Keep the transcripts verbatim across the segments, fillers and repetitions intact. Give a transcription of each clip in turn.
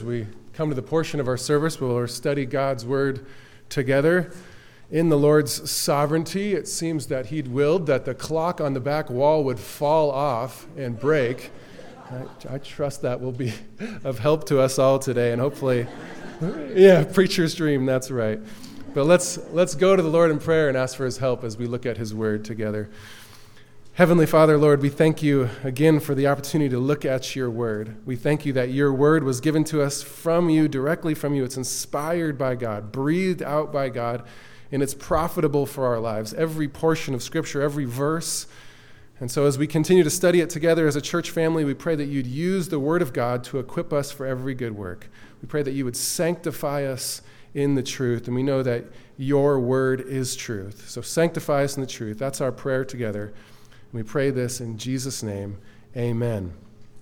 We come to the portion of our service where we'll study God's Word together. In the Lord's sovereignty, it seems that He'd willed that the clock on the back wall would fall off and break. I, I trust that will be of help to us all today, and hopefully, yeah, preacher's dream, that's right. But let's let's go to the Lord in prayer and ask for His help as we look at His Word together. Heavenly Father, Lord, we thank you again for the opportunity to look at your word. We thank you that your word was given to us from you, directly from you. It's inspired by God, breathed out by God, and it's profitable for our lives. Every portion of Scripture, every verse. And so as we continue to study it together as a church family, we pray that you'd use the word of God to equip us for every good work. We pray that you would sanctify us in the truth, and we know that your word is truth. So sanctify us in the truth. That's our prayer together. We pray this in Jesus' name, amen.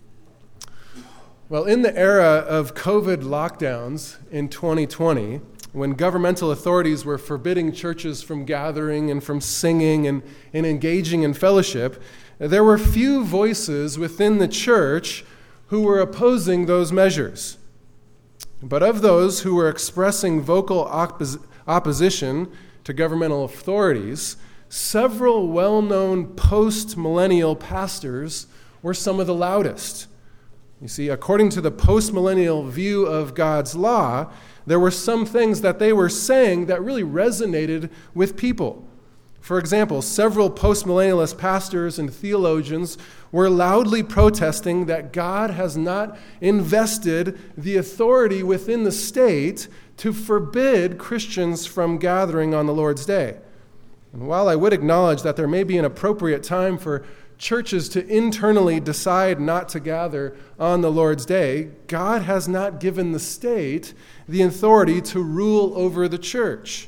Well, in the era of COVID lockdowns in twenty twenty, when governmental authorities were forbidding churches from gathering and from singing and, and engaging in fellowship, there were few voices within the church who were opposing those measures. But of those who were expressing vocal oppos- opposition to governmental authorities, several well-known post-millennial pastors were some of the loudest. You see, according to the post-millennial view of God's law, there were some things that they were saying that really resonated with people. For example, several post-millennialist pastors and theologians were loudly protesting that God has not invested the authority within the state to forbid Christians from gathering on the Lord's Day. And while I would acknowledge that there may be an appropriate time for churches to internally decide not to gather on the Lord's Day, God has not given the state the authority to rule over the church.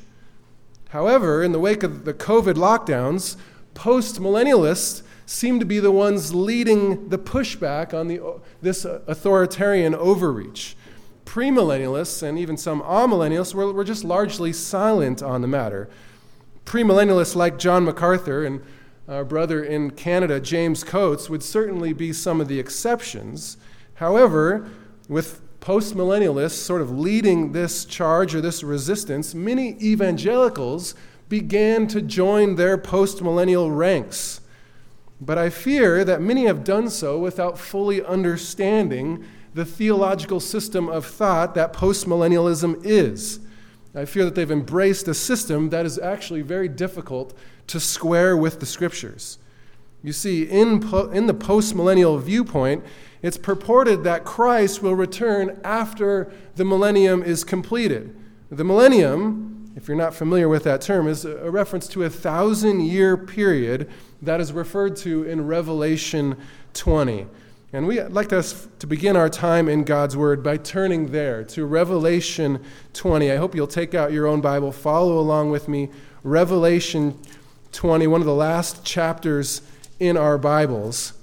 However, in the wake of the COVID lockdowns, post-millennialists seem to be the ones leading the pushback on the, this authoritarian overreach. Premillennialists and even some amillennialists were, were just largely silent on the matter. Premillennialists like John MacArthur and our brother in Canada, James Coates, would certainly be some of the exceptions. However, with postmillennialists sort of leading this charge or this resistance, many evangelicals began to join their postmillennial ranks. But I fear that many have done so without fully understanding the theological system of thought that postmillennialism is. I fear that they've embraced a system that is actually very difficult to square with the Scriptures. You see, in, po- in the post-millennial viewpoint, it's purported that Christ will return after the millennium is completed. The millennium, if you're not familiar with that term, is a reference to a thousand-year period that is referred to in Revelation twenty. And we'd like us to begin our time in God's Word by turning there to Revelation twenty. I hope you'll take out your own Bible, follow along with me. Revelation twenty, one of the last chapters in our Bibles.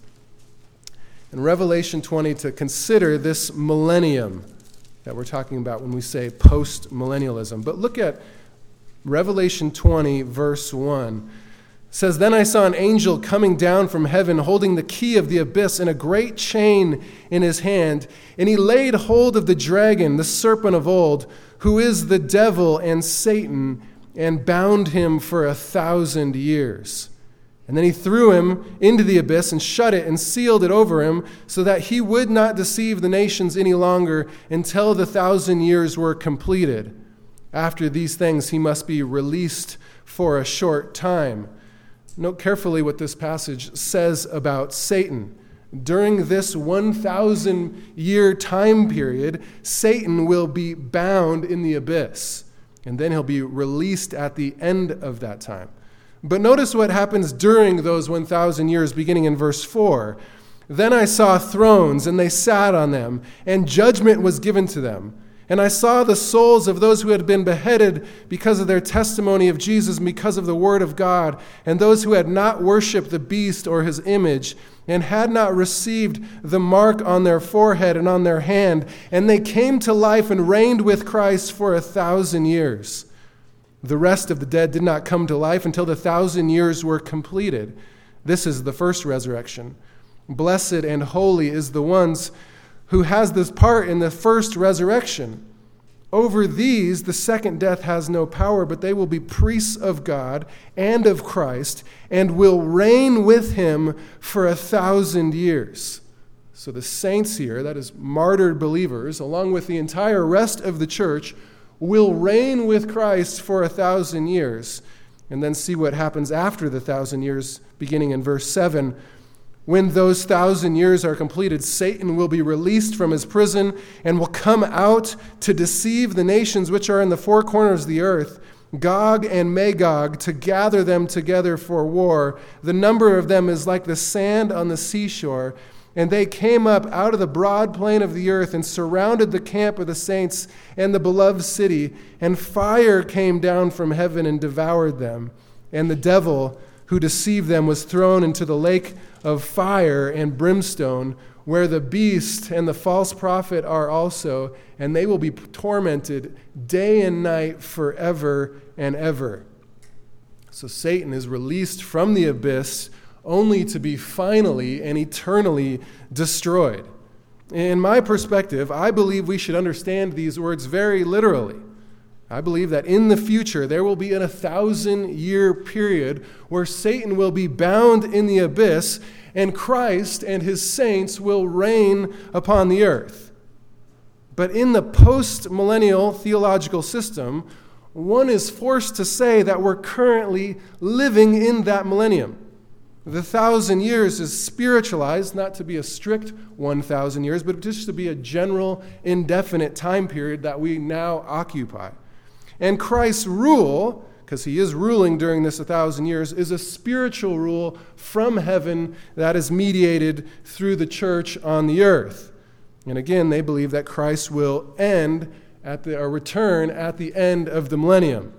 In Revelation twenty, to consider this millennium that we're talking about when we say post-millennialism. But look at Revelation twenty, verse one. It says, "Then I saw an angel coming down from heaven, holding the key of the abyss and a great chain in his hand. And he laid hold of the dragon, the serpent of old, who is the devil and Satan, and bound him for a thousand years. And then he threw him into the abyss and shut it and sealed it over him, so that he would not deceive the nations any longer until the thousand years were completed. After these things he must be released for a short time." Note carefully what this passage says about Satan. During this one thousand year time period, Satan will be bound in the abyss, and then he'll be released at the end of that time. But notice what happens during those one thousand years, beginning in verse four. "Then I saw thrones, and they sat on them, and judgment was given to them. And I saw the souls of those who had been beheaded because of their testimony of Jesus and because of the word of God, and those who had not worshipped the beast or his image, and had not received the mark on their forehead and on their hand. And they came to life and reigned with Christ for a thousand years. The rest of the dead did not come to life until the thousand years were completed. This is the first resurrection. Blessed and holy is the ones who has this part in the first resurrection. Over these, the second death has no power, but they will be priests of God and of Christ, and will reign with him for a thousand years. So the saints here, that is martyred believers, along with the entire rest of the church, will reign with Christ for a thousand years. And then see what happens after the thousand years, beginning in verse seven. When those thousand years are completed, Satan will be released from his prison and will come out to deceive the nations which are in the four corners of the earth, Gog and Magog, to gather them together for war. The number of them is like the sand on the seashore. And they came up out of the broad plain of the earth and surrounded the camp of the saints and the beloved city. And fire came down from heaven and devoured them. And the devil who deceived them was thrown into the lake of fire and brimstone, where the beast and the false prophet are also, and they will be tormented day and night forever and ever. So Satan is released from the abyss only to be finally and eternally destroyed. In my perspective, I believe we should understand these words very literally. I believe that in the future there will be a thousand-year period where Satan will be bound in the abyss and Christ and his saints will reign upon the earth. But in the post-millennial theological system, one is forced to say that we're currently living in that millennium. The thousand years is spiritualized, not to be a strict one thousand years, but just to be a general, indefinite time period that we now occupy. And Christ's rule, because he is ruling during this a thousand years, is a spiritual rule from heaven that is mediated through the church on the earth. And again, they believe that Christ will end at the, or return at the end of the millennium.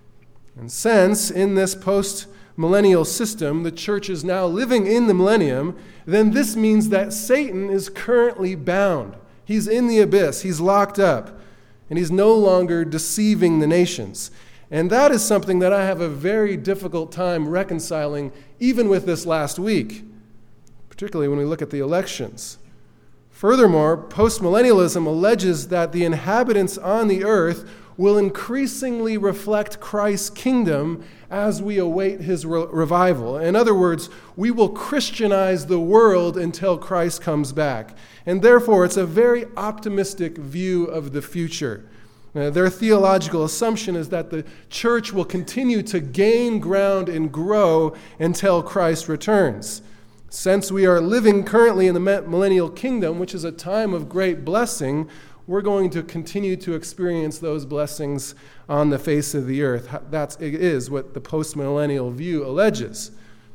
And since in this post-millennial system, the church is now living in the millennium, then this means that Satan is currently bound. He's in the abyss. He's locked up. And he's no longer deceiving the nations. And that is something that I have a very difficult time reconciling, even with this last week, particularly when we look at the elections. Furthermore, postmillennialism alleges that the inhabitants on the earth will increasingly reflect Christ's kingdom as we await his re- revival. In other words, we will Christianize the world until Christ comes back. And therefore, it's a very optimistic view of the future. Uh, their theological assumption is that the church will continue to gain ground and grow until Christ returns. Since we are living currently in the millennial kingdom, which is a time of great blessing, we're going to continue to experience those blessings on the face of the earth. That is what the postmillennial view alleges.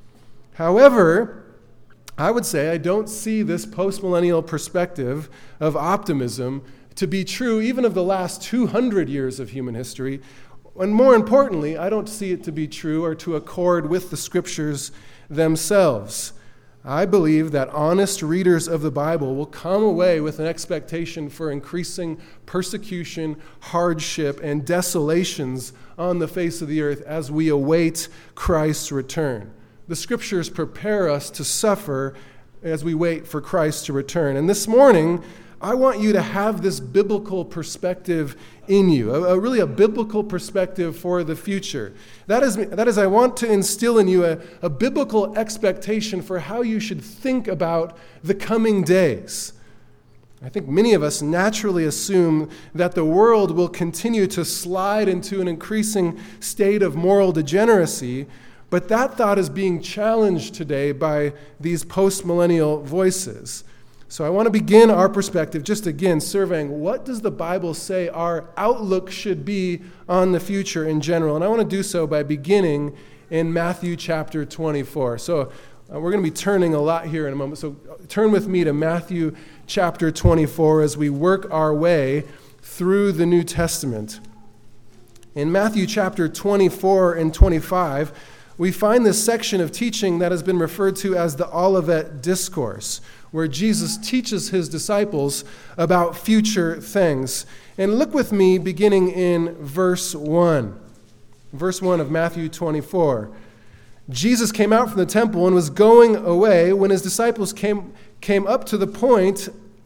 However, I would say I don't see this postmillennial perspective of optimism to be true even of the last two hundred years of human history. And more importantly, I don't see it to be true or to accord with the scriptures themselves. I believe that honest readers of the Bible will come away with an expectation for increasing persecution, hardship, and desolations on the face of the earth as we await Christ's return. The scriptures prepare us to suffer as we wait for Christ to return. And this morning, I want you to have this biblical perspective in you, a, a really a biblical perspective for the future. That is, that is I want to instill in you a, a biblical expectation for how you should think about the coming days. I think many of us naturally assume that the world will continue to slide into an increasing state of moral degeneracy, but that thought is being challenged today by these post-millennial voices. So I want to begin our perspective just again surveying what does the Bible say our outlook should be on the future in general. And I want to do so by beginning in Matthew chapter twenty-four. So uh, we're going to be turning a lot here in a moment. So turn with me to Matthew chapter twenty-four as we work our way through the New Testament. In Matthew chapter twenty-four and twenty-five, we find this section of teaching that has been referred to as the Olivet Discourse, where Jesus teaches his disciples about future things. And look with me beginning in verse one. Verse one of Matthew twenty-four. Jesus came out from the temple and was going away when his disciples came, came up to the point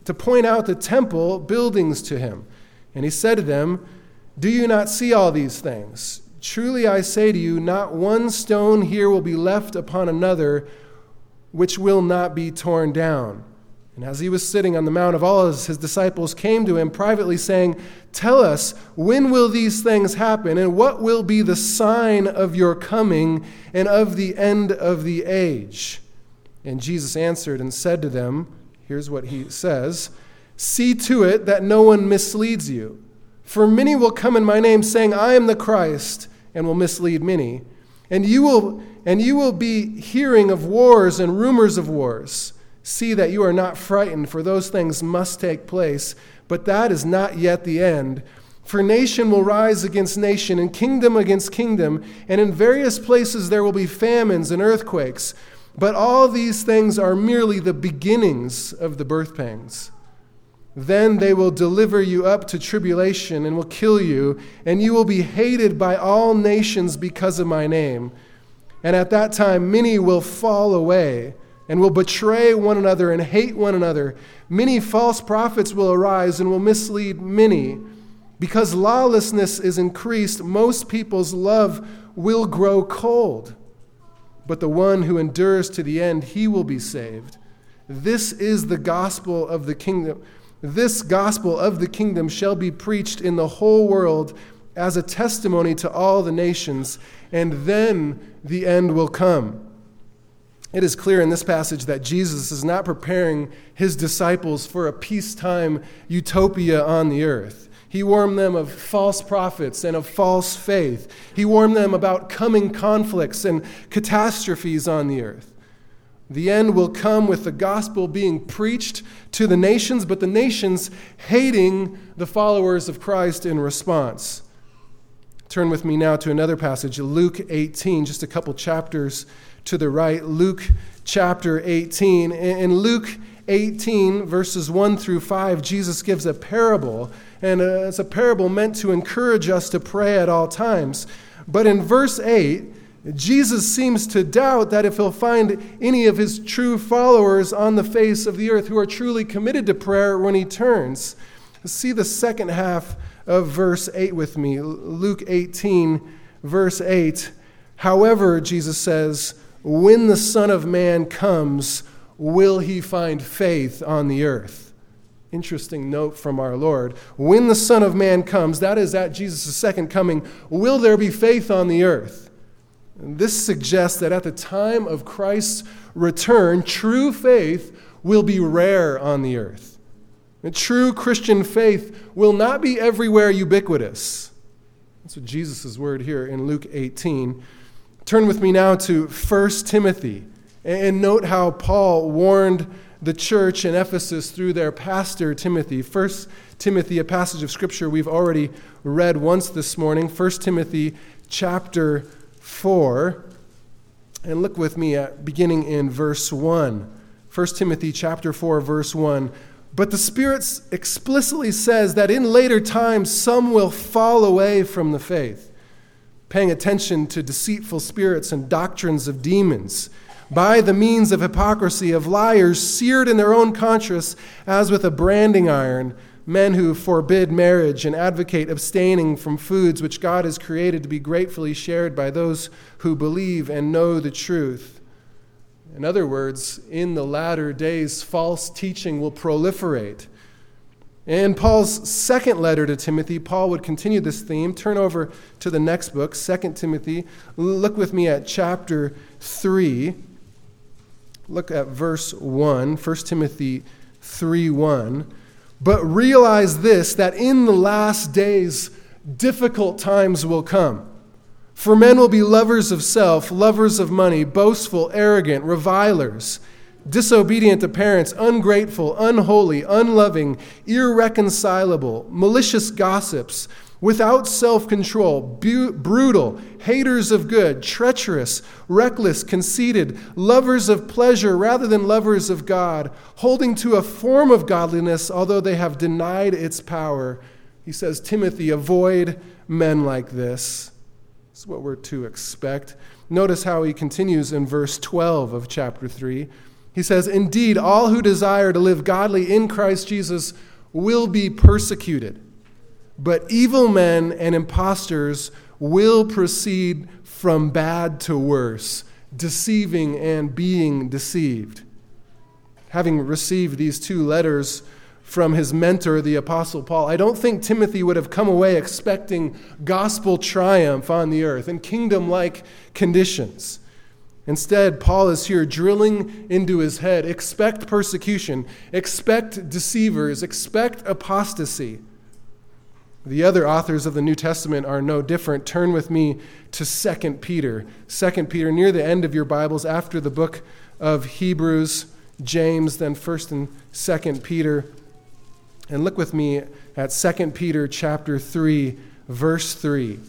to point out the temple buildings to him. And he said to them, "Do you not see all these things? Truly I say to you, not one stone here will be left upon another which will not be torn down." And as he was sitting on the Mount of Olives, his disciples came to him privately, saying, "Tell us, when will these things happen, and what will be the sign of your coming and of the end of the age?" And Jesus answered and said to them, here's what he says, "See to it that no one misleads you. For many will come in my name, saying, 'I am the Christ,' and will mislead many. And you will, and you will be hearing of wars and rumors of wars. See that you are not frightened, for those things must take place, but that is not yet the end. For nation will rise against nation, and kingdom against kingdom, and in various places there will be famines and earthquakes. But all these things are merely the beginnings of the birth pangs. Then they will deliver you up to tribulation and will kill you, and you will be hated by all nations because of my name. And at that time many will fall away, and will betray one another and hate one another. Many false prophets will arise and will mislead many. Because lawlessness is increased, most people's love will grow cold. But the one who endures to the end, he will be saved. This is the gospel of the kingdom. This gospel of the kingdom shall be preached in the whole world as a testimony to all the nations, and then the end will come." It is clear in this passage that Jesus is not preparing his disciples for a peacetime utopia on the earth. He warned them of false prophets and of false faith. He warned them about coming conflicts and catastrophes on the earth. The end will come with the gospel being preached to the nations, but the nations hating the followers of Christ in response. Turn with me now to another passage, Luke eighteen, just a couple chapters to the right. Luke chapter eighteen. In Luke eighteen, verses one through five, Jesus gives a parable, and it's a parable meant to encourage us to pray at all times. But in verse eight, Jesus seems to doubt that if he'll find any of his true followers on the face of the earth who are truly committed to prayer when he turns. See the second half of verse eight with me. Luke eighteen, verse eight. "However," Jesus says, "when the Son of Man comes, will he find faith on the earth?" Interesting note from our Lord. When the Son of Man comes, that is at Jesus' second coming, will there be faith on the earth? And this suggests that at the time of Christ's return, true faith will be rare on the earth. And true Christian faith will not be everywhere ubiquitous. That's what Jesus' word here in Luke eighteen. Turn with me now to First Timothy, and note how Paul warned the church in Ephesus through their pastor Timothy. First Timothy, a passage of Scripture we've already read once this morning. First Timothy chapter four. And look with me at beginning in verse one. First Timothy chapter four, verse one. "But the Spirit explicitly says that in later times some will fall away from the faith, paying attention to deceitful spirits and doctrines of demons, by the means of hypocrisy, of liars, seared in their own conscience as with a branding iron, men who forbid marriage and advocate abstaining from foods which God has created to be gratefully shared by those who believe and know the truth." In other words, in the latter days, false teaching will proliferate. In Paul's second letter to Timothy, Paul would continue this theme. Turn over to the next book, Second Timothy. Look with me at chapter three. Look at verse one, First Timothy three one. "But realize this, that in the last days difficult times will come. For men will be lovers of self, lovers of money, boastful, arrogant, revilers, disobedient to parents, ungrateful, unholy, unloving, irreconcilable, malicious gossips, without self-control, bu- brutal, haters of good, treacherous, reckless, conceited, lovers of pleasure rather than lovers of God, holding to a form of godliness, although they have denied its power." He says, Timothy, avoid men like this. This is what we're to expect. Notice how he continues in verse twelve of chapter three. He says, "Indeed, all who desire to live godly in Christ Jesus will be persecuted, but evil men and impostors will proceed from bad to worse, deceiving and being deceived." Having received these two letters from his mentor, the Apostle Paul, I don't think Timothy would have come away expecting gospel triumph on the earth and kingdom-like conditions. Instead, Paul is here drilling into his head, expect persecution, expect deceivers, expect apostasy. The other authors of the New Testament are no different. Turn with me to Second Peter. Second Peter, near the end of your Bibles, after the book of Hebrews, James, then First and Second Peter. And look with me at Second Peter chapter three, verse three.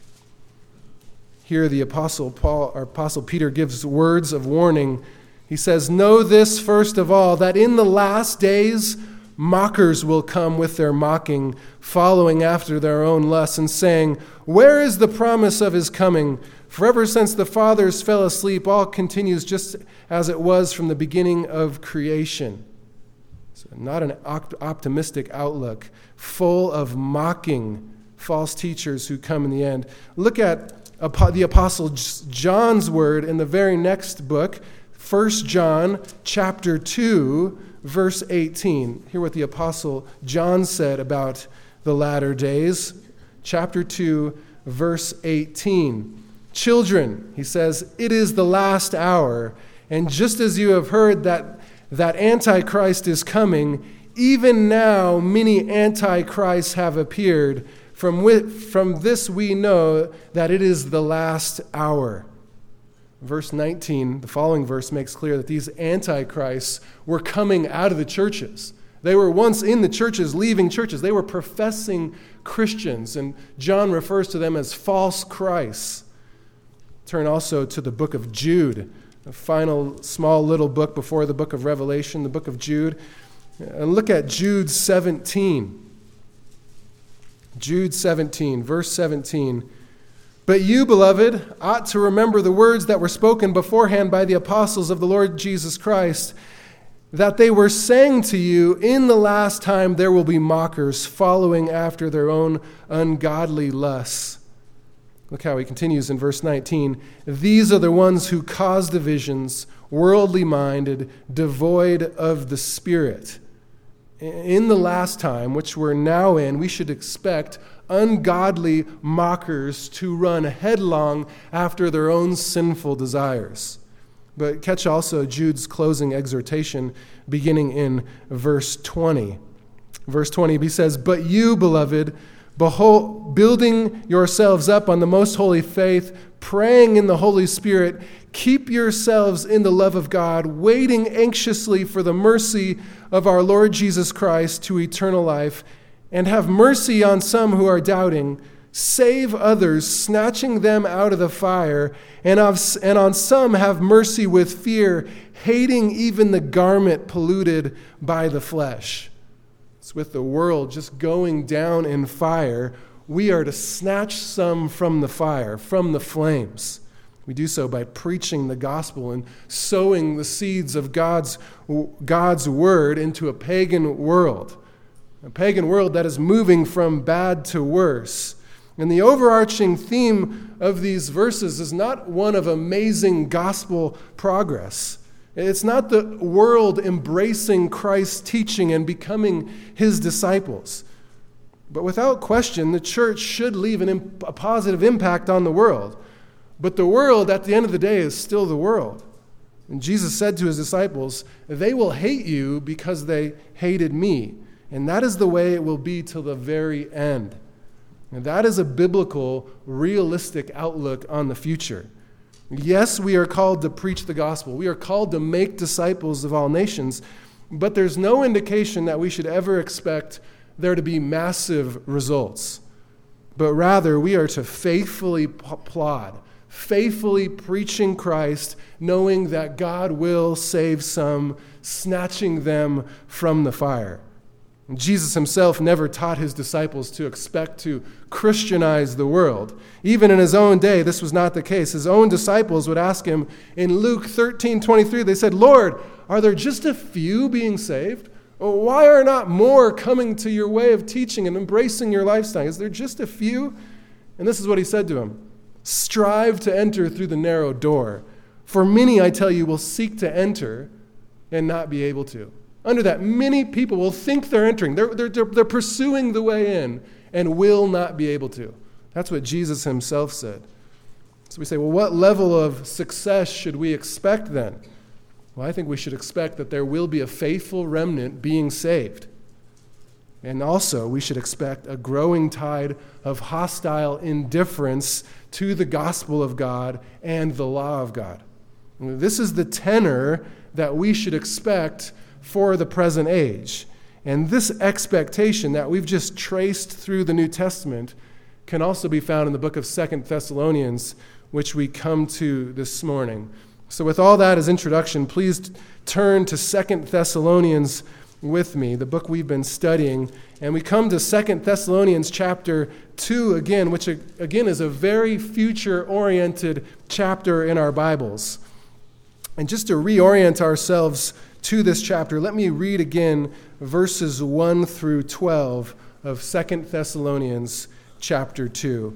Here the Apostle Paul, or Apostle Peter gives words of warning. He says, "Know this first of all, that in the last days mockers will come with their mocking, following after their own lusts, and saying, 'Where is the promise of his coming? For ever since the fathers fell asleep, all continues just as it was from the beginning of creation.'" So not an optimistic outlook, full of mocking false teachers who come in the end. Look at the Apostle John's word in the very next book, First John chapter two, verse eighteen. Hear what the Apostle John said about the latter days. Chapter two, verse eighteen. "Children," he says, "it is the last hour, and just as you have heard that that Antichrist is coming, even now many Antichrists have appeared. From, with, from this we know that it is the last hour." Verse nineteen, the following verse, makes clear that these Antichrists were coming out of the churches. They were once in the churches, leaving churches. They were professing Christians, and John refers to them as false Christs. Turn also to the book of Jude, a final small little book before the book of Revelation, the book of Jude. And look at Jude seventeen. Jude seventeen, verse seventeen. "But you, beloved, ought to remember the words that were spoken beforehand by the apostles of the Lord Jesus Christ, that they were saying to you, 'In the last time there will be mockers, following after their own ungodly lusts.'" Look how he continues in verse nineteen. "These are the ones who cause divisions, worldly minded, devoid of the Spirit." In the last time, which we're now in, we should expect ungodly mockers to run headlong after their own sinful desires. But catch also Jude's closing exhortation beginning in verse twenty. Verse twenty, he says, "But you, beloved, behold, building yourselves up on the most holy faith, praying in the Holy Spirit, keep yourselves in the love of God, waiting anxiously for the mercy of our Lord Jesus Christ to eternal life, and have mercy on some who are doubting. Save others, snatching them out of the fire, and, of, and on some have mercy with fear, hating even the garment polluted by the flesh." It's with the world just going down in fire, we are to snatch some from the fire, from the flames. We do so by preaching the gospel and sowing the seeds of God's, God's word into a pagan world, a pagan world that is moving from bad to worse. And the overarching theme of these verses is not one of amazing gospel progress. It's not the world embracing Christ's teaching and becoming his disciples. But without question, the church should leave an imp- a positive impact on the world. But the world, at the end of the day, is still the world. And Jesus said to his disciples, "They will hate you because they hated me." And that is the way it will be till the very end. And that is a biblical, realistic outlook on the future. Yes, we are called to preach the gospel. We are called to make disciples of all nations. But there's no indication that we should ever expect there to be massive results. But rather, we are to faithfully plod, faithfully preaching Christ, knowing that God will save some, snatching them from the fire. Jesus himself never taught his disciples to expect to Christianize the world. Even in his own day, this was not the case. His own disciples would ask him in Luke thirteen twenty-three, they said, "Lord, Are there just a few being saved? Why are not more coming to your way of teaching and embracing your lifestyle? Is there just a few? And this is what he said to him. Strive to enter through the narrow door. For many, I tell you, will seek to enter and not be able to. Under that, many people will think they're entering. They're, they're, they're pursuing the way in and will not be able to. That's what Jesus himself said. So we say, well, what level of success should we expect then? Well, I think we should expect that there will be a faithful remnant being saved. And also, we should expect a growing tide of hostile indifference to the gospel of God and the law of God. This is the tenor that we should expect for the present age. And this expectation that we've just traced through the New Testament can also be found in the book of Second Thessalonians, which we come to this morning. So with all that as introduction, please turn to Second Thessalonians with me, the book we've been studying. And we come to Second Thessalonians chapter two again, which again is a very future-oriented chapter in our Bibles. And just to reorient ourselves to this chapter, let me read again verses one through twelve of Second Thessalonians chapter two.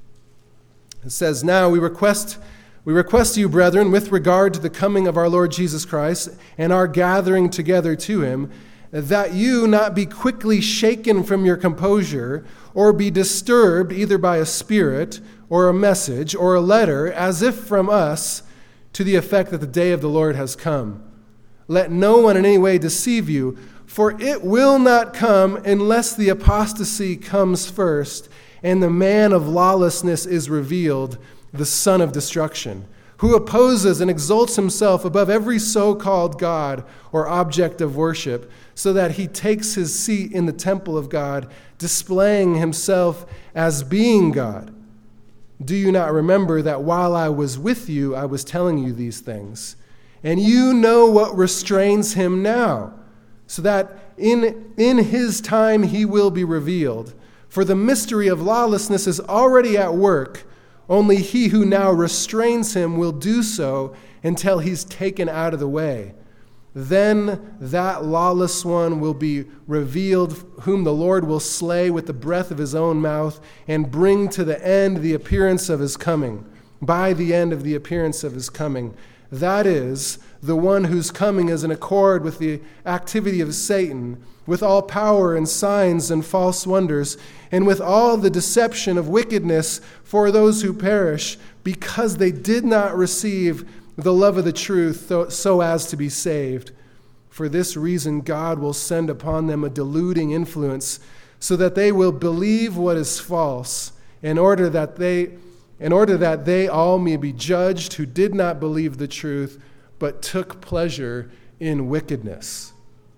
It says, Now we request we request you, brethren, with regard to the coming of our Lord Jesus Christ and our gathering together to him, that you not be quickly shaken from your composure, or be disturbed either by a spirit, or a message, or a letter, as if from us, to the effect that the day of the Lord has come. Let no one in any way deceive you, for it will not come unless the apostasy comes first, and the man of lawlessness is revealed, the son of destruction, who opposes and exalts himself above every so-called God or object of worship, so that he takes his seat in the temple of God, displaying himself as being God. Do you not remember that while I was with you, I was telling you these things? And you know what restrains him now, so that in, in his time he will be revealed. For the mystery of lawlessness is already at work. Only he who now restrains him will do so until he's taken out of the way. Then that lawless one will be revealed, whom the Lord will slay with the breath of his own mouth and bring to the end the appearance of his coming. By the end of the appearance of his coming. That is, the one whose coming is in accord with the activity of Satan, with all power and signs and false wonders, and with all the deception of wickedness for those who perish, because they did not receive the love of the truth so as to be saved. For this reason, God will send upon them a deluding influence, so that they will believe what is false, in order that they, in order that they all may be judged who did not believe the truth, but took pleasure in wickedness.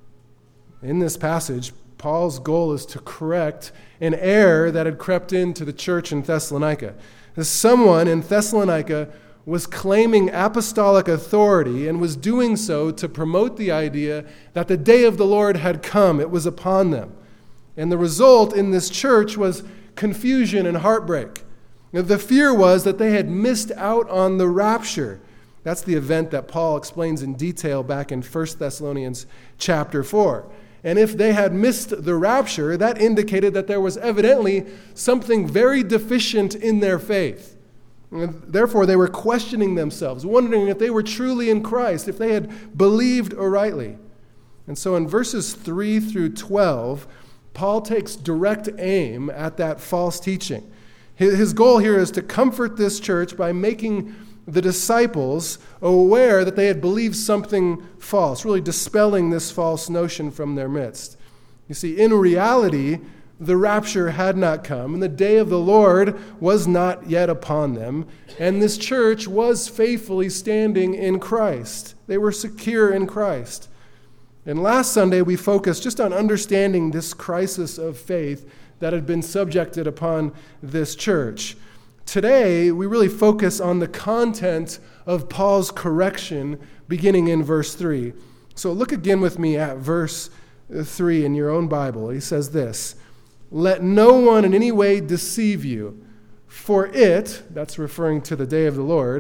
In this passage, Paul's goal is to correct an error that had crept into the church in Thessalonica. Someone in Thessalonica was claiming apostolic authority and was doing so to promote the idea that the day of the Lord had come. It was upon them. And the result in this church was confusion and heartbreak. The fear was that they had missed out on the rapture. That's the event that Paul explains in detail back in First Thessalonians chapter four. And if they had missed the rapture, that indicated that there was evidently something very deficient in their faith. And therefore, they were questioning themselves, wondering if they were truly in Christ, if they had believed rightly. And so in verses three through twelve, Paul takes direct aim at that false teaching. His goal here is to comfort this church by making the disciples aware that they had believed something false, really dispelling this false notion from their midst. You see, in reality, the rapture had not come, and the day of the Lord was not yet upon them, and this church was faithfully standing in Christ. They were secure in Christ. And last Sunday, we focused just on understanding this crisis of faith that had been subjected upon this church. Today, we really focus on the content of Paul's correction beginning in verse three. So look again with me at verse three in your own Bible. He says this, "Let no one in any way deceive you, for it," that's referring to the day of the Lord,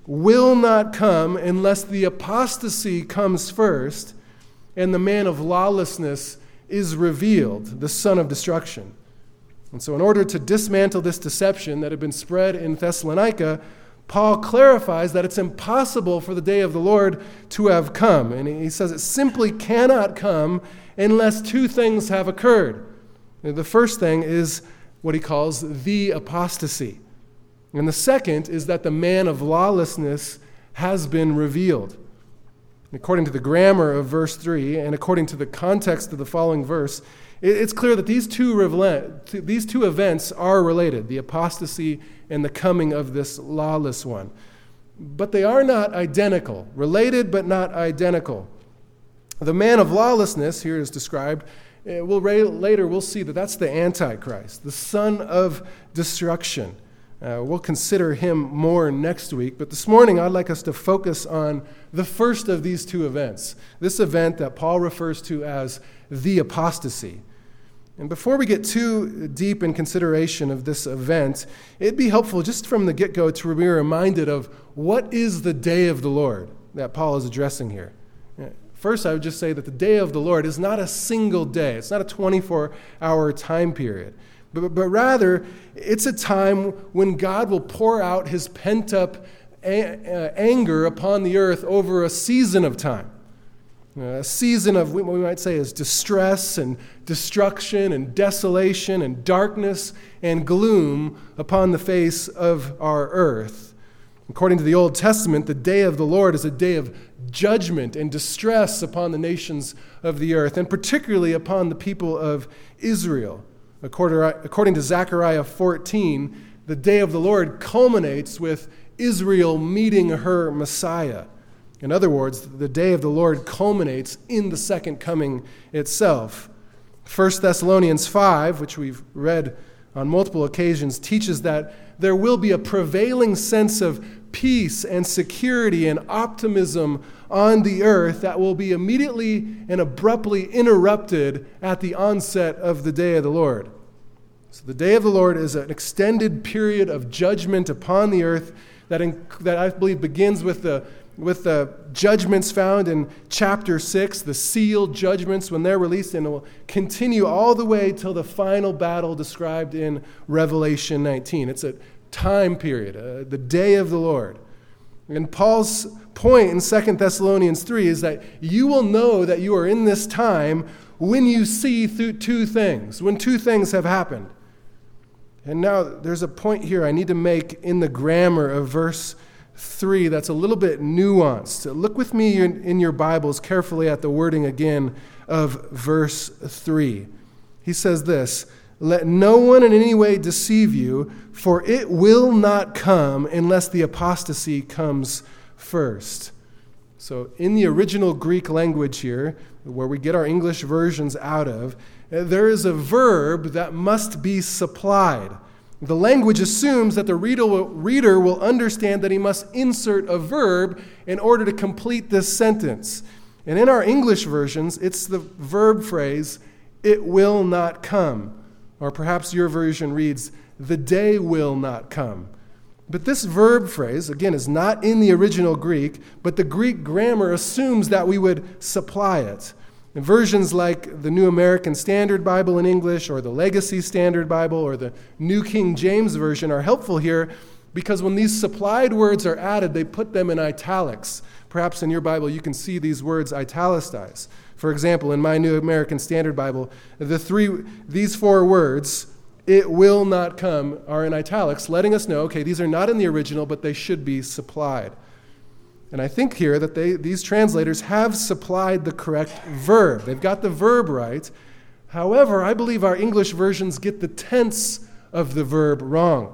will not come unless the apostasy comes first and the man of lawlessness is revealed, the son of destruction. And so in order to dismantle this deception that had been spread in Thessalonica, Paul clarifies that it's impossible for the day of the Lord to have come. And he says it simply cannot come unless two things have occurred. The first thing is what he calls the apostasy. And the second is that the man of lawlessness has been revealed. According to the grammar of verse three and according to the context of the following verse, it's clear that these two, these two events are related, the apostasy and the coming of this lawless one. But they are not identical, related but not identical. The man of lawlessness, here is described, we'll, later we'll see that that's the Antichrist, the son of destruction. Uh, we'll consider him more next week, but this morning I'd like us to focus on the first of these two events, this event that Paul refers to as the apostasy. And before we get too deep in consideration of this event, it'd be helpful just from the get-go to be reminded of what is the day of the Lord that Paul is addressing here. First, I would just say that the day of the Lord is not a single day. It's not a twenty-four hour time period. But, but rather, it's a time when God will pour out his pent-up a- uh, anger upon the earth over a season of time. A season of what we might say is distress and destruction and desolation and darkness and gloom upon the face of our earth. According to the Old Testament, the day of the Lord is a day of judgment and distress upon the nations of the earth, and particularly upon the people of Israel. According to Zechariah fourteen, the day of the Lord culminates with Israel meeting her Messiah. In other words, the day of the Lord culminates in the second coming itself. First Thessalonians five, which we've read on multiple occasions, teaches that there will be a prevailing sense of peace and security and optimism on the earth that will be immediately and abruptly interrupted at the onset of the day of the Lord. So the day of the Lord is an extended period of judgment upon the earth that, in, that I believe begins with the with the judgments found in chapter six, the sealed judgments when they're released, and it will continue all the way till the final battle described in Revelation nineteen. It's a time period, uh, the day of the Lord. And Paul's point in Second Thessalonians three is that you will know that you are in this time when you see through two things, when two things have happened. And now there's a point here I need to make in the grammar of verse three that's a little bit nuanced. Look with me in, in your Bibles carefully at the wording again of verse three. He says this, "Let no one in any way deceive you, for it will not come unless the apostasy comes first." So in the original Greek language here, where we get our English versions out of, there is a verb that must be supplied. The language assumes that the reader will, reader will understand that he must insert a verb in order to complete this sentence. And in our English versions, it's the verb phrase, "it will not come." Or perhaps your version reads, "the day will not come." But this verb phrase, again, is not in the original Greek, but the Greek grammar assumes that we would supply it. In versions like the New American Standard Bible in English or the Legacy Standard Bible or the New King James Version are helpful here because when these supplied words are added, they put them in italics. Perhaps in your Bible you can see these words italicized. For example, in my New American Standard Bible, the three, these four words, "it will not come," are in italics, letting us know, okay, these are not in the original, but they should be supplied. And I think here that they, these translators have supplied the correct verb. They've got the verb right. However, I believe our English versions get the tense of the verb wrong.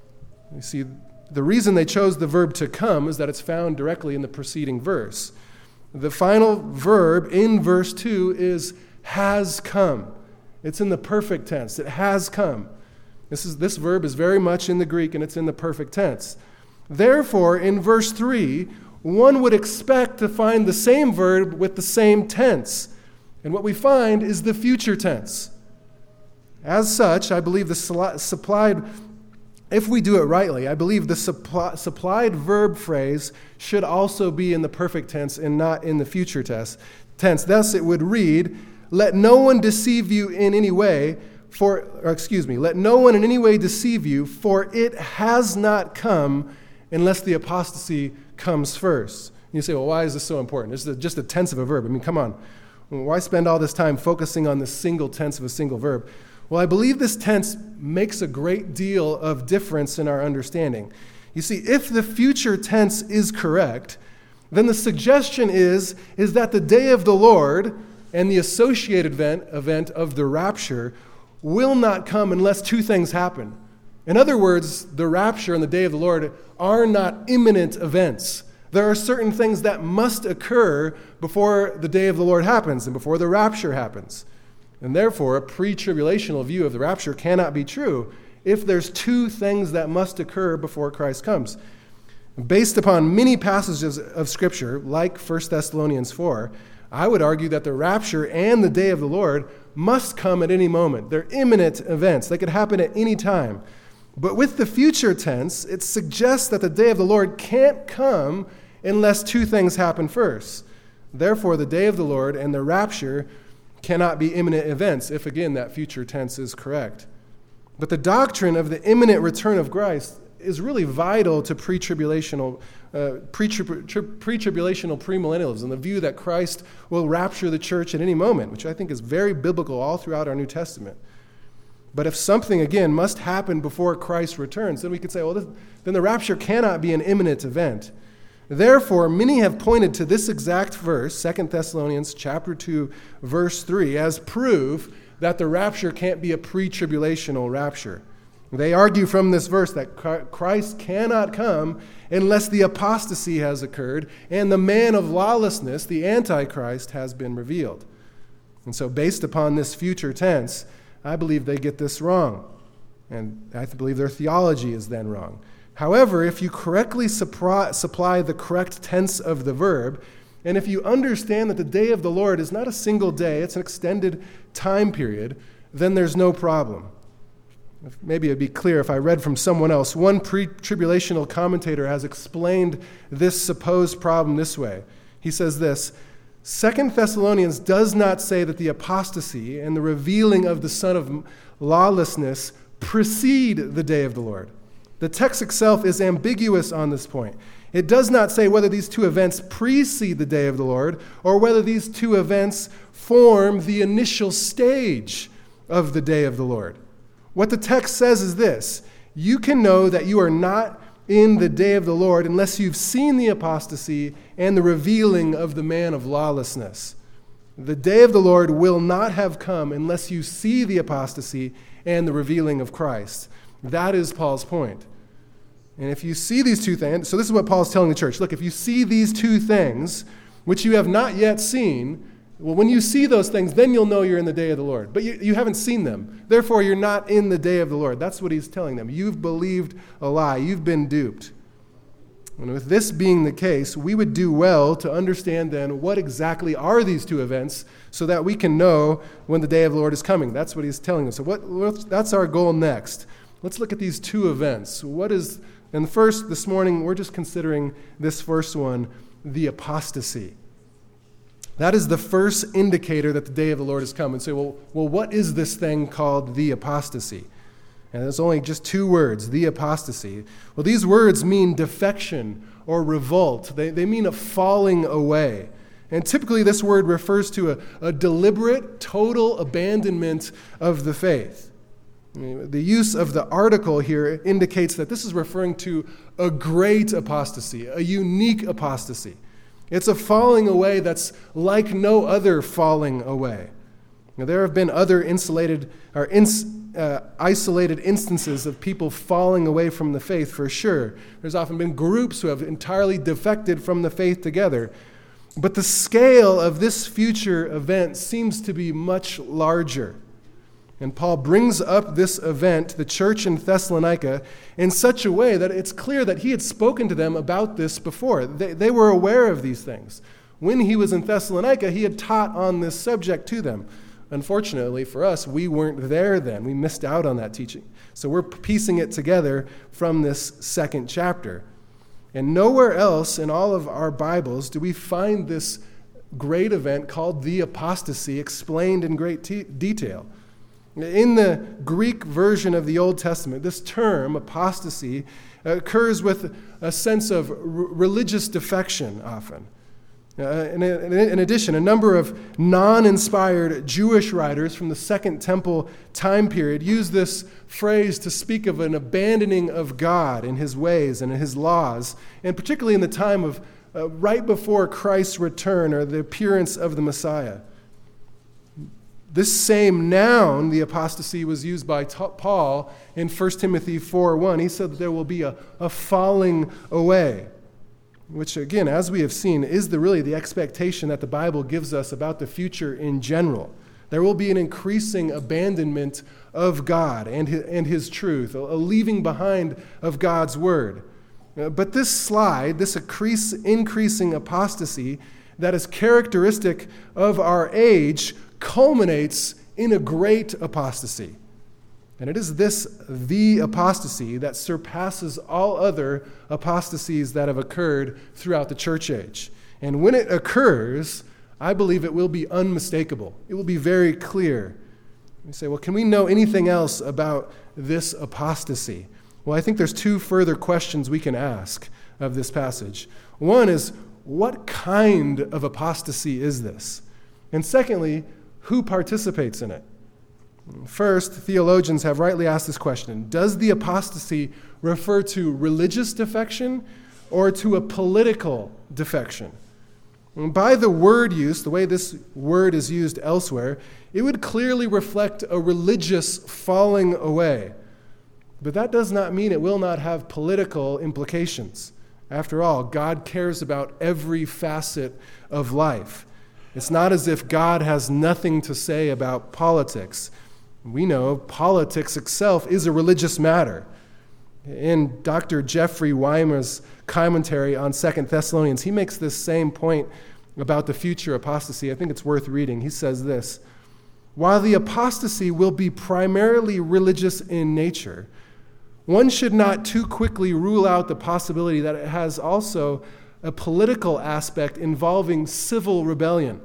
You see, the reason they chose the verb to come is that it's found directly in the preceding verse. The final verb in verse two is has come. It's in the perfect tense. It has come. This is this verb is very much in the Greek, and it's in the perfect tense. Therefore, in verse three, one would expect to find the same verb with the same tense. And what we find is the future tense. As such, I believe the supplied if we do it rightly, I believe the supply, supplied verb phrase should also be in the perfect tense and not in the future tense. tense. Thus it would read, let no one deceive you in any way, for, or excuse me, let no one in any way deceive you, for it has not come unless the apostasy comes first. You say, well, why is this so important? This is just a tense of a verb. I mean, come on. Why spend all this time focusing on the single tense of a single verb? Well, I believe this tense makes a great deal of difference in our understanding. You see, if the future tense is correct, then the suggestion is, is that the day of the Lord and the associated event, event of the rapture will not come unless two things happen. In other words, the rapture and the day of the Lord are not imminent events. There are certain things that must occur before the day of the Lord happens and before the rapture happens. And therefore, a pre-tribulational view of the rapture cannot be true if there's two things that must occur before Christ comes. Based upon many passages of Scripture, like First Thessalonians four, I would argue that the rapture and the day of the Lord must come at any moment. They're imminent events. They could happen at any time. But with the future tense, it suggests that the day of the Lord can't come unless two things happen first. Therefore, the day of the Lord and the rapture cannot be imminent events if, again, that future tense is correct. But the doctrine of the imminent return of Christ is really vital to pre-tribulational, uh, pre-tribulational premillennialism, the view that Christ will rapture the church at any moment, which I think is very biblical all throughout our New Testament. But if something, again, must happen before Christ returns, then we could say, well, this, then the rapture cannot be an imminent event. Therefore, many have pointed to this exact verse, Second Thessalonians chapter two, verse three, as proof that the rapture can't be a pre-tribulational rapture. They argue from this verse that Christ cannot come unless the apostasy has occurred and the man of lawlessness, the Antichrist, has been revealed. And so based upon this future tense, I believe they get this wrong. And I believe their theology is then wrong. However, if you correctly supply, supply the correct tense of the verb, and if you understand that the day of the Lord is not a single day, it's an extended time period, then there's no problem. Maybe it'd be clear if I read from someone else. One pre-tribulational commentator has explained this supposed problem this way. He says this, Second Thessalonians does not say that the apostasy and the revealing of the son of lawlessness precede the day of the Lord. The text itself is ambiguous on this point. It does not say whether these two events precede the day of the Lord or whether these two events form the initial stage of the day of the Lord. What the text says is this: you can know that you are not in the day of the Lord unless you've seen the apostasy and the revealing of the man of lawlessness. The day of the Lord will not have come unless you see the apostasy and the revealing of Christ. That is Paul's point. And if you see these two things, so this is what Paul's telling the church. Look, if you see these two things, which you have not yet seen, well, when you see those things, then you'll know you're in the day of the Lord. But you, you haven't seen them. Therefore, you're not in the day of the Lord. That's what he's telling them. You've believed a lie. You've been duped. And with this being the case, we would do well to understand then what exactly are these two events so that we can know when the day of the Lord is coming. That's what he's telling us. So what, that's our goal next. Let's look at these two events. What is, and first, this morning, we're just considering this first one, the apostasy. That is the first indicator that the day of the Lord has come. And say, well, well, what is this thing called the apostasy? And there's only just two words, the apostasy. Well, these words mean defection or revolt. They, they mean a falling away. And typically this word refers to a, a deliberate, total abandonment of the faith. The use of the article here indicates that this is referring to a great apostasy, a unique apostasy. It's a falling away that's like no other falling away. Now, there have been other insulated or ins, uh, isolated instances of people falling away from the faith for sure. There's often been groups who have entirely defected from the faith together. But the scale of this future event seems to be much larger. And Paul brings up this event to the church in Thessalonica in such a way that it's clear that he had spoken to them about this before. They, they were aware of these things. When he was in Thessalonica, he had taught on this subject to them. unfortunately for us, we weren't there then. We missed out on that teaching. So we're piecing it together from this second chapter. And nowhere else in all of our Bibles do we find this great event called the apostasy explained in great te- detail. In the Greek version of the Old Testament, this term, apostasy, occurs with a sense of r- religious defection often. Uh, in, in addition, a number of non-inspired Jewish writers from the Second Temple time period use this phrase to speak of an abandoning of God in his ways and in his laws, and particularly in the time of uh, right before Christ's return or the appearance of the Messiah. This same noun, the apostasy, was used by t- Paul in First Timothy four one. He said that there will be a, a falling away, which, again, as we have seen, is the really the expectation that the Bible gives us about the future in general. There will be an increasing abandonment of God and his, and his truth, a, a leaving behind of God's word. Uh, but this slide, this increase, increasing apostasy that is characteristic of our age, culminates in a great apostasy. And it is this, the apostasy, that surpasses all other apostasies that have occurred throughout the church age. And when it occurs, I believe it will be unmistakable. It will be very clear. You say, well, can we know anything else about this apostasy? Well, I think there's two further questions we can ask of this passage. One is, what kind of apostasy is this? And secondly, who participates in it? First, theologians have rightly asked this question: does the apostasy refer to religious defection or to a political defection? And by the word use, the way this word is used elsewhere, it would clearly reflect a religious falling away. But that does not mean it will not have political implications. After all, God cares about every facet of life. It's not as if God has nothing to say about politics. We know politics itself is a religious matter. In Doctor Jeffrey Weimer's commentary on Second Thessalonians, he makes this same point about the future apostasy. I think it's worth reading. He says this: while the apostasy will be primarily religious in nature, one should not too quickly rule out the possibility that it has also a political aspect involving civil rebellion.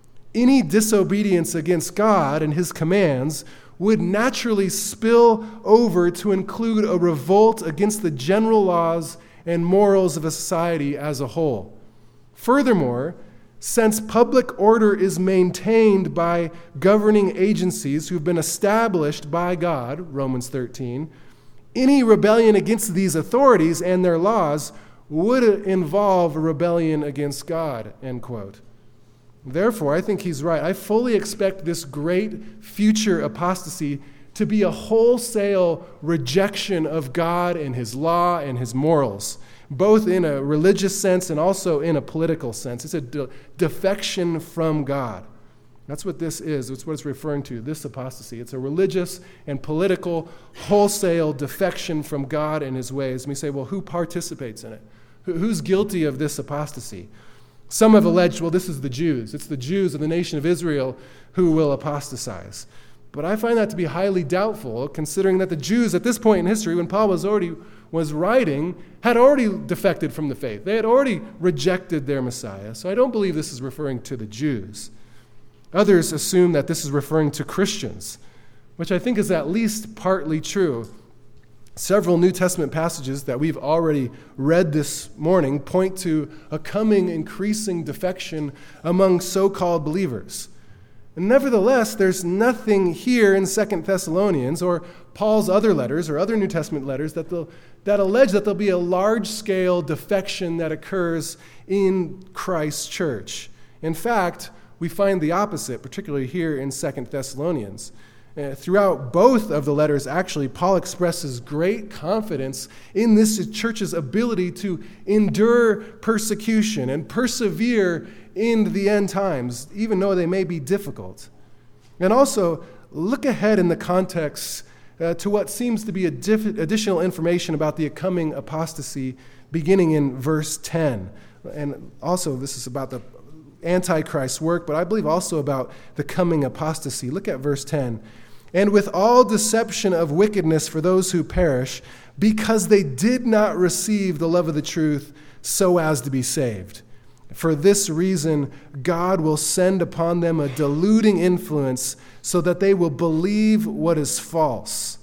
Any disobedience against God and his commands would naturally spill over to include a revolt against the general laws and morals of a society as a whole. Furthermore, since public order is maintained by governing agencies who've been established by God, Romans thirteen, any rebellion against these authorities and their laws would involve a rebellion against God, end quote. Therefore, I think he's right. I fully expect this great future apostasy to be a wholesale rejection of God and his law and his morals, both in a religious sense and also in a political sense. It's a de- defection from God. That's what this is. That's what it's referring to, this apostasy. It's a religious and political wholesale defection from God and his ways. And we say, well, who participates in it? Who's guilty of this apostasy? Some have alleged, well, this is the Jews. It's the Jews of the nation of Israel who will apostatize. But I find that to be highly doubtful, considering that the Jews at this point in history, when Paul was already was writing, had already defected from the faith. They had already rejected their Messiah. So I don't believe this is referring to the Jews. Others assume that this is referring to Christians, which I think is at least partly true. Several New Testament passages that we've already read this morning point to a coming increasing defection among so-called believers. And nevertheless, there's nothing here in Second Thessalonians or Paul's other letters or other New Testament letters that, that allege that there'll be a large-scale defection that occurs in Christ's church. In fact, we find the opposite, particularly here in Second Thessalonians. Uh, throughout both of the letters, actually, Paul expresses great confidence in this church's ability to endure persecution and persevere in the end times, even though they may be difficult. And also, look ahead in the context uh, to what seems to be a diff- additional information about the coming apostasy beginning in verse ten. And also, this is about the Antichrist's work, but I believe also about the coming apostasy. Look at verse ten. And with all deception of wickedness for those who perish, because they did not receive the love of the truth so as to be saved. For this reason, God will send upon them a deluding influence so that they will believe what is false,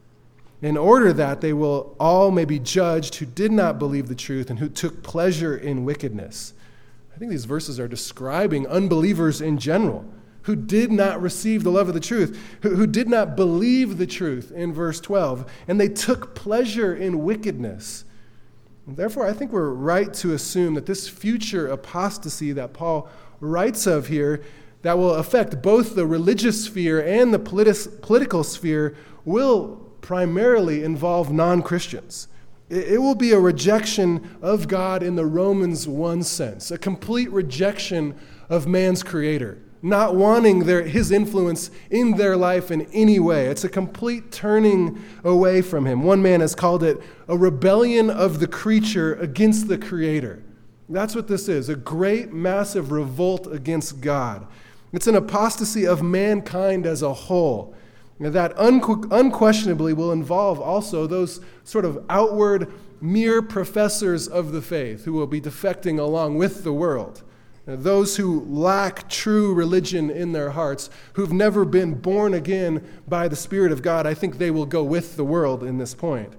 in order that they will all may be judged who did not believe the truth and who took pleasure in wickedness. I think these verses are describing unbelievers in general, who did not receive the love of the truth, who, who did not believe the truth in verse twelve, and they took pleasure in wickedness. And therefore, I think we're right to assume that this future apostasy that Paul writes of here, that will affect both the religious sphere and the politi- political sphere, will primarily involve non-Christians. It, it will be a rejection of God in the Romans one sense, a complete rejection of man's creator, not wanting their, his influence in their life in any way. It's a complete turning away from him. One man has called it a rebellion of the creature against the creator. That's what this is, a great, massive revolt against God. It's an apostasy of mankind as a whole. That unque- unquestionably will involve also those sort of outward mere professors of the faith who will be defecting along with the world. Those who lack true religion in their hearts, who've never been born again by the Spirit of God, I think they will go with the world in this point.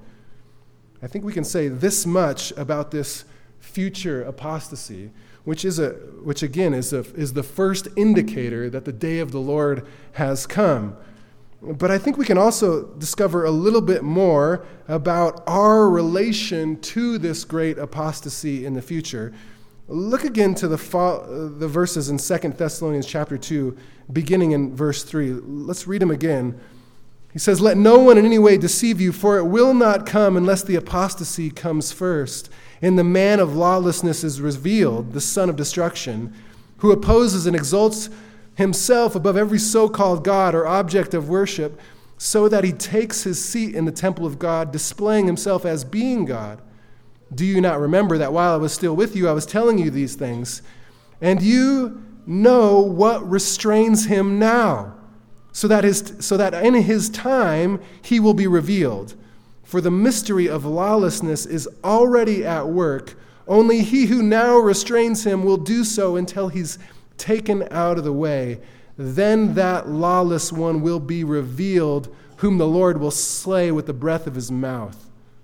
I think we can say this much about this future apostasy, which is a, which again is a, is the first indicator that the day of the Lord has come. But I think we can also discover a little bit more about our relation to this great apostasy in the future. Look again to the the verses in Second Thessalonians chapter two, beginning in verse three. Let's read them again. He says, "Let no one in any way deceive you, for it will not come unless the apostasy comes first, and the man of lawlessness is revealed, the son of destruction, who opposes and exalts himself above every so-called God or object of worship, so that he takes his seat in the temple of God, displaying himself as being God. Do you not remember that while I was still with you, I was telling you these things? And you know what restrains him now, so that his, so that in his time he will be revealed. For the mystery of lawlessness is already at work. Only he who now restrains him will do so until he's taken out of the way. Then that lawless one will be revealed, whom the Lord will slay with the breath of his mouth."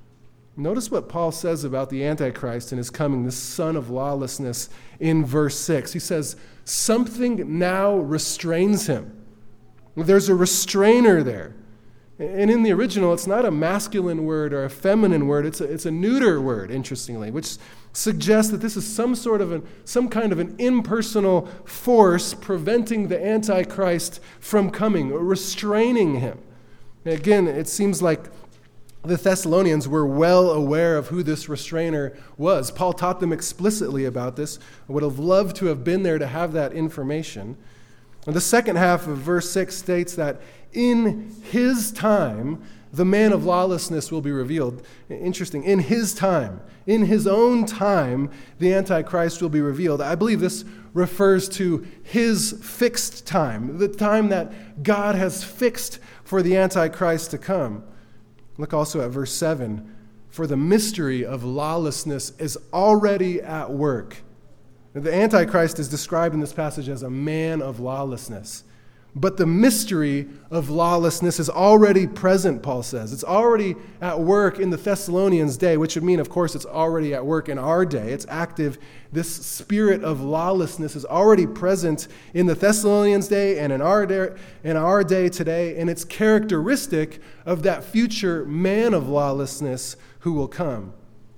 Notice what Paul says about the Antichrist and his coming, the son of lawlessness, in verse six. He says, something now restrains him. There's a restrainer there. And in the original, it's not a masculine word or a feminine word. It's a, it's a neuter word, interestingly, which suggests that this is some sort of an, some kind of an impersonal force preventing the Antichrist from coming, or restraining him. Again, it seems like the Thessalonians were well aware of who this restrainer was. Paul taught them explicitly about this. I would have loved to have been there to have that information. And the second half of verse six states that in his time, the man of lawlessness will be revealed. Interesting. In his time, in his own time, the Antichrist will be revealed. I believe this refers to his fixed time, the time that God has fixed for the Antichrist to come. Look also at verse seven. For the mystery of lawlessness is already at work. The Antichrist is described in this passage as a man of lawlessness. But the mystery of lawlessness is already present, Paul says. It's already at work in the Thessalonians' day, which would mean, of course, it's already at work in our day. It's active. This spirit of lawlessness is already present in the Thessalonians' day and in our day, in our day today, and it's characteristic of that future man of lawlessness who will come.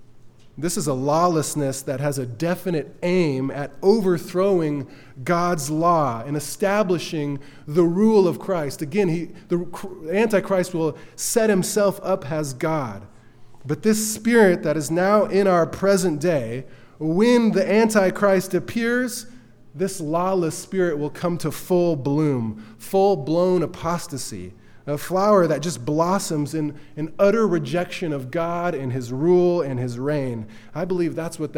This is a lawlessness that has a definite aim at overthrowing God's law and establishing the rule of Christ. Again, he, the Antichrist will set himself up as God. But this spirit that is now in our present day, when the Antichrist appears, this lawless spirit will come to full bloom, full-blown apostasy. A flower that just blossoms in an utter rejection of God and his rule and his reign. I believe that's what that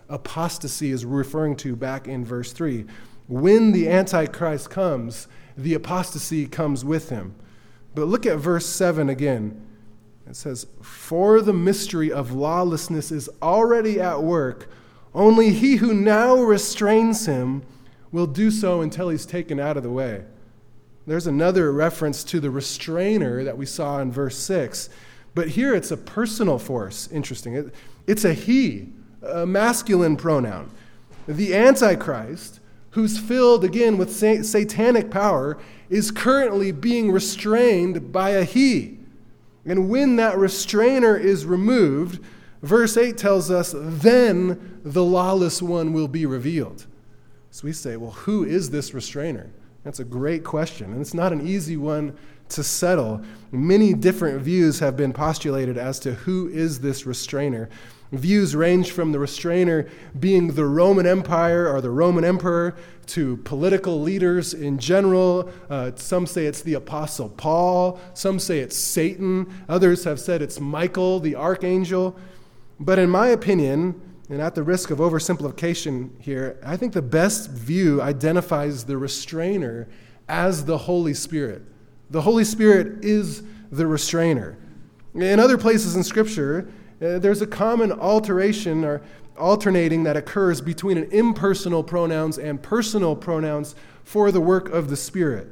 apostasy is referring to back in verse three. When the Antichrist comes, the apostasy comes with him. But look at verse seven again. It says, "For the mystery of lawlessness is already at work. Only he who now restrains him will do so until he's taken out of the way." There's another reference to the restrainer that we saw in verse six. But here it's a personal force. Interesting. It, it's a he, a masculine pronoun. The Antichrist, who's filled again with sa- satanic power, is currently being restrained by a he. And when that restrainer is removed, verse eight tells us, then the lawless one will be revealed. So we say, well, who is this restrainer? That's a great question, and it's not an easy one to settle. Many different views have been postulated as to who is this restrainer. Views range from the restrainer being the Roman Empire or the Roman emperor to political leaders in general. Uh, some say it's the Apostle Paul. Some say it's Satan. Others have said it's Michael, the archangel. But in my opinion, and at the risk of oversimplification here, I think the best view identifies the restrainer as the Holy Spirit. The Holy Spirit is the restrainer. In other places in Scripture, uh, there's a common alteration or alternating that occurs between an impersonal pronouns and personal pronouns for the work of the Spirit.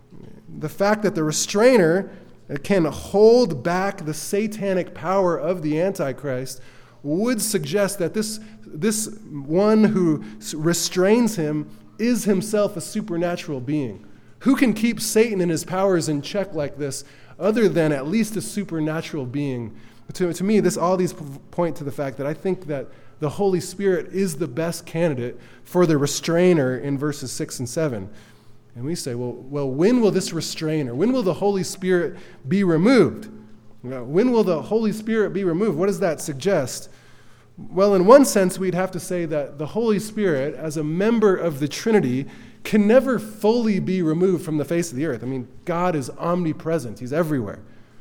The fact that the restrainer can hold back the satanic power of the Antichrist would suggest that this, this one who restrains him is himself a supernatural being. Who can keep Satan and his powers in check like this other than at least a supernatural being? To, to me, this all these point to the fact that I think that the Holy Spirit is the best candidate for the restrainer in verses six and seven. And we say, well, well, when will this restrainer, when will the Holy Spirit be removed? When will the Holy Spirit be removed? What does that suggest? Well, in one sense, we'd have to say that the Holy Spirit, as a member of the Trinity, can never fully be removed from the face of the earth. I mean, God is omnipresent. He's everywhere.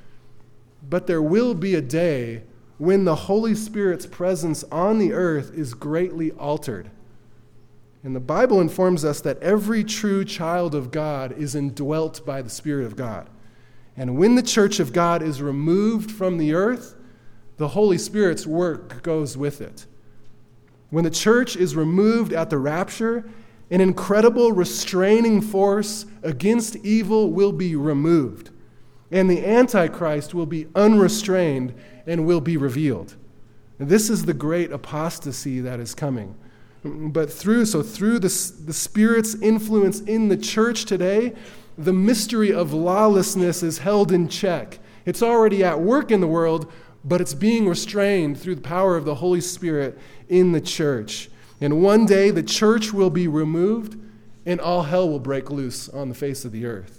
But there will be a day when the Holy Spirit's presence on the earth is greatly altered. And the Bible informs us that every true child of God is indwelt by the Spirit of God. And when the church of God is removed from the earth, the Holy Spirit's work goes with it. When the church is removed at the rapture, an incredible restraining force against evil will be removed, and the Antichrist will be unrestrained and will be revealed. And this is the great apostasy that is coming. But through, so through the, the Spirit's influence in the church today, the mystery of lawlessness is held in check. It's already at work in the world, but it's being restrained through the power of the Holy Spirit in the church. And one day the church will be removed and all hell will break loose on the face of the earth.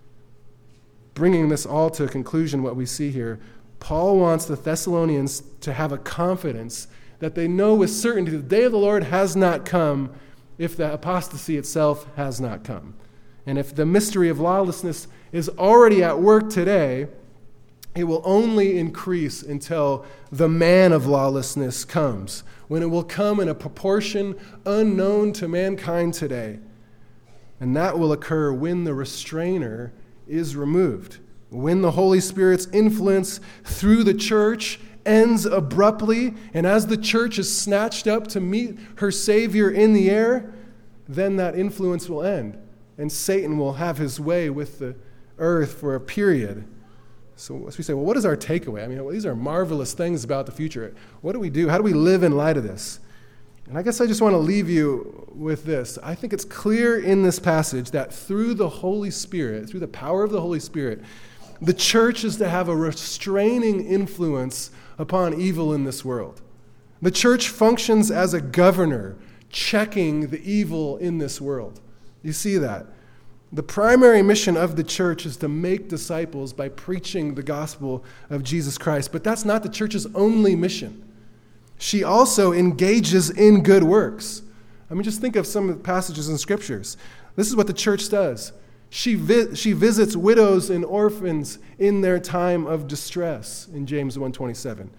Bringing this all to a conclusion, what we see here, Paul wants the Thessalonians to have a confidence that they know with certainty the day of the Lord has not come if the apostasy itself has not come. And if the mystery of lawlessness is already at work today, it will only increase until the man of lawlessness comes, when it will come in a proportion unknown to mankind today. And that will occur when the restrainer is removed, when the Holy Spirit's influence through the church ends abruptly, and as the church is snatched up to meet her Savior in the air, then that influence will end, and Satan will have his way with the earth for a period. So as we say, well, what is our takeaway? I mean, well, these are marvelous things about the future. What do we do? How do we live in light of this? And I guess I just want to leave you with this. I think it's clear in this passage that through the Holy Spirit, through the power of the Holy Spirit, the church is to have a restraining influence upon evil in this world. The church functions as a governor, checking the evil in this world. You see that? The primary mission of the church is to make disciples by preaching the gospel of Jesus Christ. But that's not the church's only mission. She also engages in good works. I mean, just think of some of the passages in scriptures. This is what the church does. She, vi- she visits widows and orphans in their time of distress in James one twenty-seven.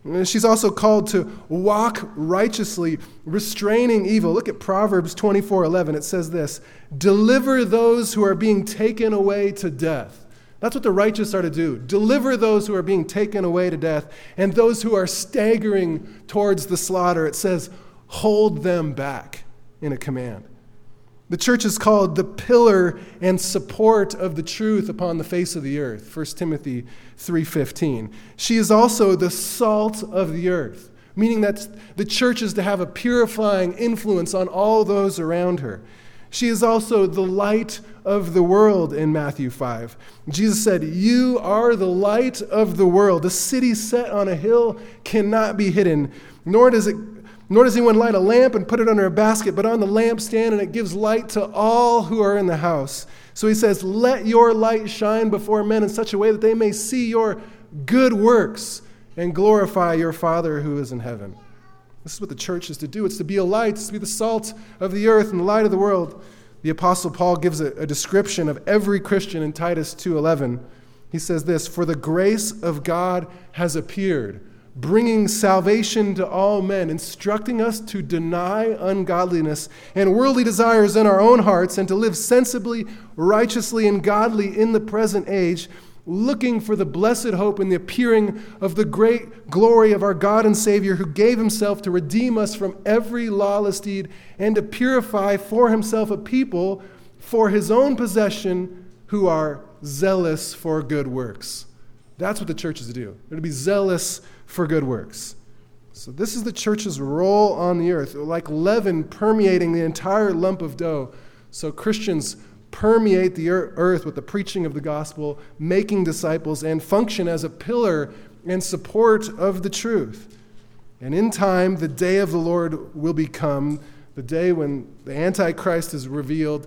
She's also called to walk righteously, restraining evil. Look at Proverbs twenty-four eleven. It says this, deliver those who are being taken away to death. That's what the righteous are to do. Deliver those who are being taken away to death, and those who are staggering towards the slaughter. It says, hold them back in a command. The church is called the pillar and support of the truth upon the face of the earth, First Timothy three fifteen. She is also the salt of the earth, meaning that the church is to have a purifying influence on all those around her. She is also the light of the world in Matthew five. Jesus said, you are the light of the world. A city set on a hill cannot be hidden, nor does it Nor does anyone light a lamp and put it under a basket, but on the lampstand, and it gives light to all who are in the house. So he says, let your light shine before men in such a way that they may see your good works and glorify your Father who is in heaven. This is what the church is to do. It's to be a light. It's to be the salt of the earth and the light of the world. The Apostle Paul gives a, a description of every Christian in Titus two eleven. He says this, for the grace of God has appeared, bringing salvation to all men, instructing us to deny ungodliness and worldly desires in our own hearts and to live sensibly, righteously, and godly in the present age, looking for the blessed hope and the appearing of the great glory of our God and Savior, who gave himself to redeem us from every lawless deed and to purify for himself a people for his own possession who are zealous for good works. That's what the church is to do. They're to be zealous for good works. So this is the church's role on the earth, like leaven permeating the entire lump of dough. So Christians permeate the earth with the preaching of the gospel, making disciples, and function as a pillar and support of the truth. And in time, the day of the Lord will become the day when the Antichrist is revealed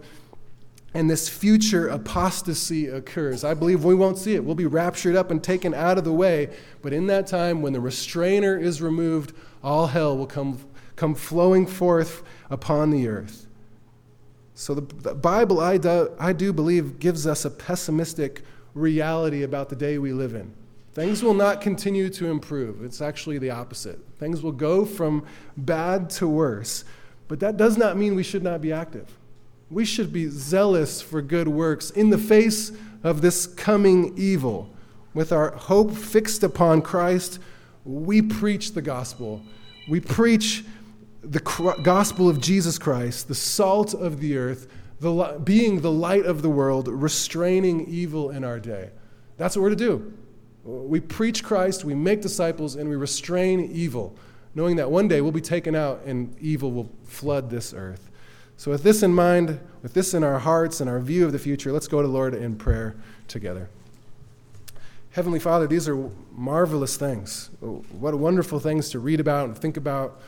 and this future apostasy occurs. I believe we won't see it. We'll be raptured up and taken out of the way. But in that time, when the restrainer is removed, all hell will come, come flowing forth upon the earth. So the, the Bible, I do, I do believe, gives us a pessimistic reality about the day we live in. Things will not continue to improve. It's actually the opposite. Things will go from bad to worse. But that does not mean we should not be active. We should be zealous for good works in the face of this coming evil. With our hope fixed upon Christ, we preach the gospel. We preach the gospel of Jesus Christ, the salt of the earth, the, being the light of the world, restraining evil in our day. That's what we're to do. We preach Christ, we make disciples, and we restrain evil, knowing that one day we'll be taken out and evil will flood this earth. So with this in mind, with this in our hearts and our view of the future, let's go to the Lord in prayer together. Heavenly Father, these are marvelous things. What wonderful things to read about and think about.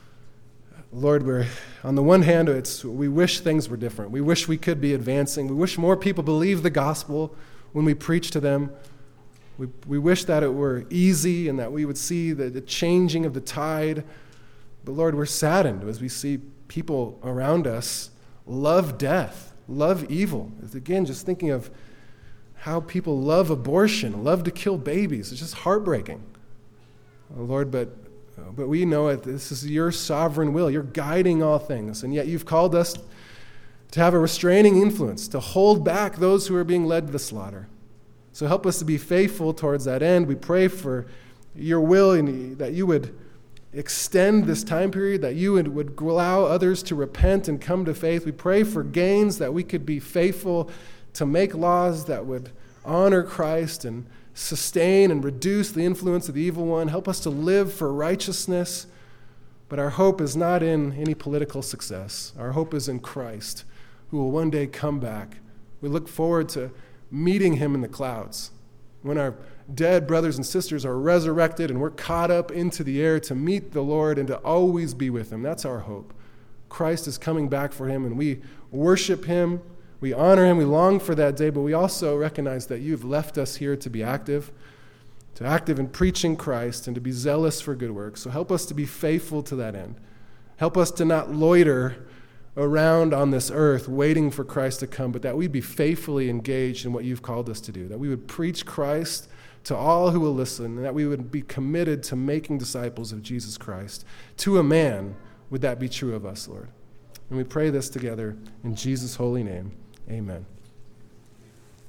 Lord, we're on the one hand, it's we wish things were different. We wish we could be advancing. We wish more people believe the gospel when we preach to them. We, we wish that it were easy and that we would see the, the changing of the tide. But Lord, we're saddened as we see people around us love death, love evil. It's, again, just thinking of how people love abortion, love to kill babies. It's just heartbreaking. Oh, Lord, but, but we know it. This is your sovereign will. You're guiding all things, and yet you've called us to have a restraining influence, to hold back those who are being led to the slaughter. So help us to be faithful towards that end. We pray for your will and that you would extend this time period, that you would, would allow others to repent and come to faith. We pray for gains, that we could be faithful to make laws that would honor Christ and sustain and reduce the influence of the evil one. Help us to live for righteousness, but our hope is not in any political success. Our hope is in Christ, who will one day come back. We look forward to meeting him in the clouds, when our dead brothers and sisters are resurrected and we're caught up into the air to meet the Lord and to always be with him. That's our hope. Christ is coming back for him, and we worship him, we honor him, we long for that day, but we also recognize that you've left us here to be active, to active in preaching Christ and to be zealous for good works. So help us to be faithful to that end. Help us to not loiter around on this earth waiting for Christ to come, but that we'd be faithfully engaged in what you've called us to do, that we would preach Christ to all who will listen, and that we would be committed to making disciples of Jesus Christ. To a man, would that be true of us, Lord? And we pray this together in Jesus' holy name. Amen.